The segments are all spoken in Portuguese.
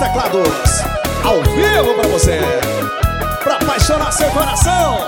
teclados, ao vivo pra você, pra apaixonar seu coração.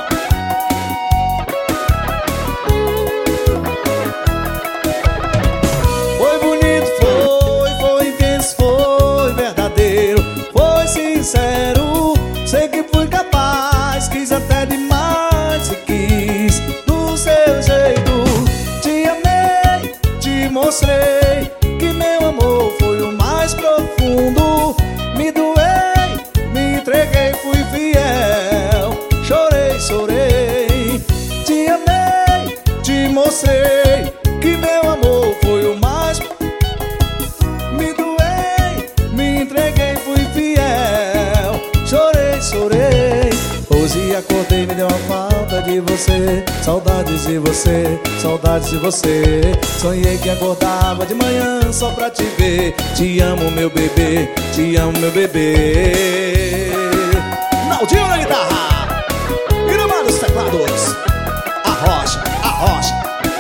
Foi bonito, foi intenso, foi verdadeiro, foi sincero. Sei que fui capaz, quis até demais, se quis do seu jeito. Te amei, te mostrei que meu amor foi o mais profundo. Me doei, me entreguei, fui fiel. Chorei, chorei. Te amei, te mostrei que meu amor foi o mais. Me doei, me entreguei, fui fiel. Chorei, chorei. Hoje acordei, me deu uma falta de você. Saudades de você, saudades de você. Sonhei que acordava de manhã só pra te ver. Te amo, meu bebê, te amo, meu bebê. Naldinho na guitarra, Irmã dos teclados, arrocha, arrocha.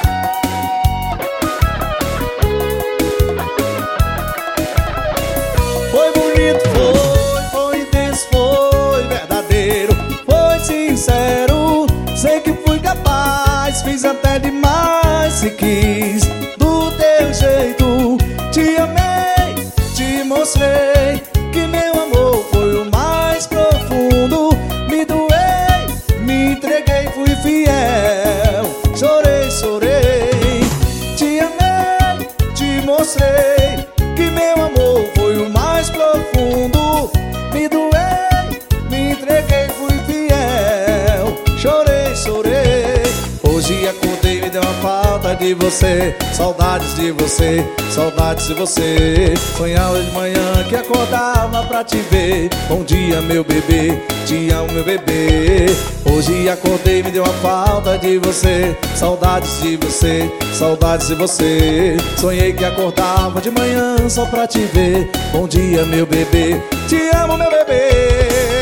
Foi bonito, foi intenso, foi verdadeiro, foi sincero. Sei que fui capaz, fiz até demais, se quis do teu jeito. Te amei, te mostrei que meu amor foi o mais profundo. Me doei, me entreguei, fui fiel. Chorei, chorei. Te amei, te mostrei que meu amor foi o mais profundo. Me doei, me entreguei, fui fiel. Chorei, chorei. Hoje acordei, me deu uma falta de você. Saudades de você, saudades de você. Sonhava de manhã que acordava pra te ver. Bom dia, meu bebê, te amo, meu bebê. Hoje acordei, me deu uma falta de você. Saudades de você, saudades de você. Sonhei que acordava de manhã só pra te ver. Bom dia, meu bebê, te amo, meu bebê.